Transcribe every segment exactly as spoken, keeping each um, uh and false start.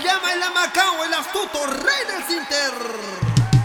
llama el Amacao, el astuto rey del Sinter.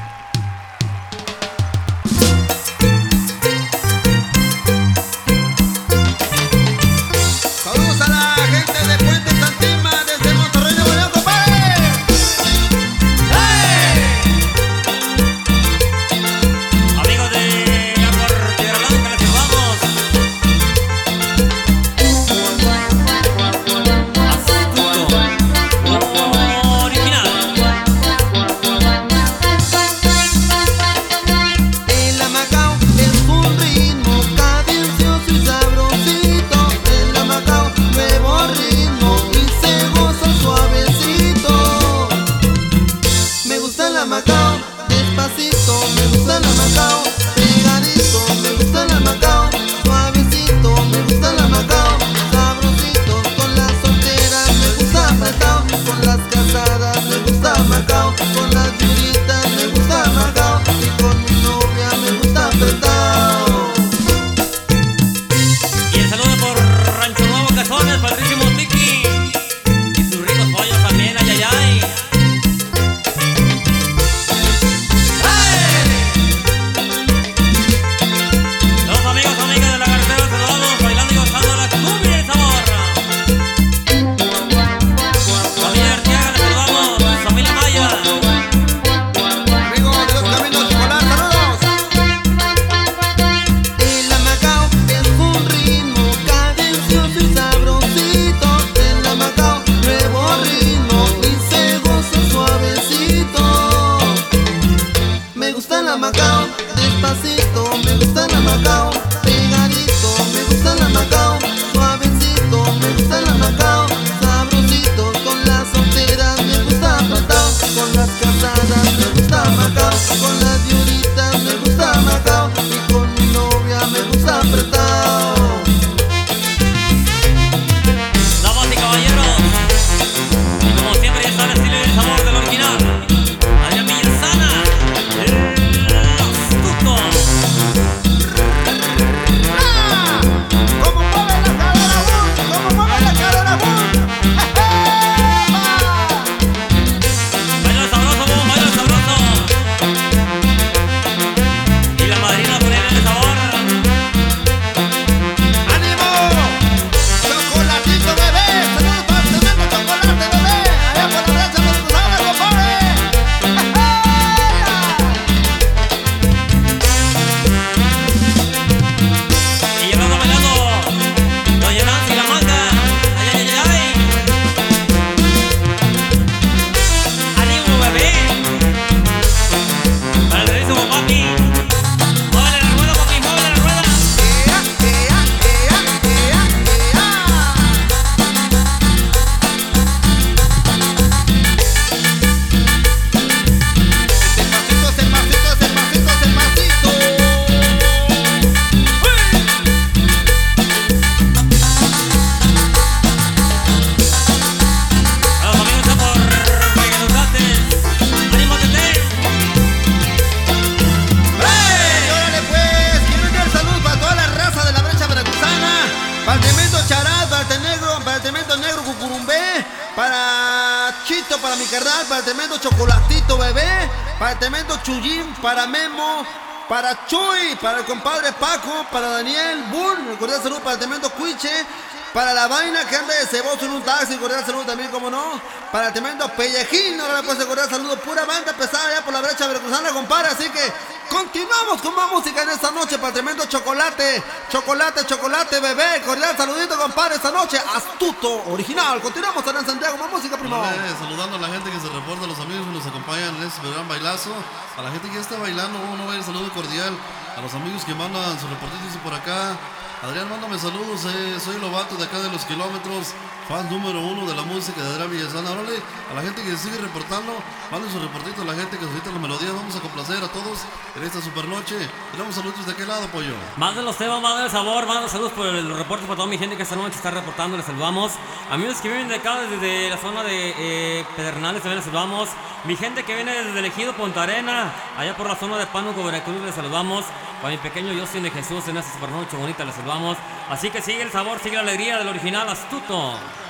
Despacito, me gusta el Amacao, pegadito, me gusta el Amacao, suavecito, me gusta el Amacao, sabrosito, con las solteras me gusta apretado, con las casadas me gusta Amacao, con las diuritas me gusta Amacao, y con mi novia me gusta apretado. Damas y caballeros, y como siempre ya está el estilo y el sabor del original, Adrián Villazana. Para Chito, para mi carnal, para el tremendo Chocolatito, bebé, para el tremendo Chuyín, para Memo, para Chuy, para el compadre Paco, para Daniel Bull, el cordial saludo para el tremendo Cuiche, para la vaina que anda de ceboso en un taxi, cordial saludo también, como no, para el tremendo Pellejín, ahora le puedo cordial saludo, pura banda pesada allá por la brecha veracruzana, compadre, así que continuamos con más música en esta noche para el tremendo Chocolate, Chocolate, Chocolate, bebé, cordial saludito, compadre, esta noche, astuto, original, continuamos en Santiago, más música, primo. Vale, saludando a la gente que se reporta, a los amigos que nos acompañan en este gran bailazo, a la gente que ya está bailando, uno va a ir saludo cordial, a los amigos que mandan sus reportitos por acá. Adrián, mándame saludos, eh, soy Lobato de acá de los kilómetros, fan número uno de la música de Adrián Villazana. Órale, a la gente que sigue reportando, manden su reportito a la gente que solicita la melodía. Vamos a complacer a todos en esta super noche. Tenemos saludos de aquel lado, pollo. Manden los temas, manden el sabor, manden saludos por los reportes para toda mi gente que esta noche está reportando. Les saludamos. Amigos que vienen de acá, desde la zona de eh, Pedernales, también les saludamos. Mi gente que viene desde el Ejido Punta Arena, allá por la zona de Pánuco, Veracruz, les saludamos. Para mi pequeño Justin de Jesús en esta super noche bonita, les saludamos. Así que sigue el sabor, sigue la alegría del original astuto.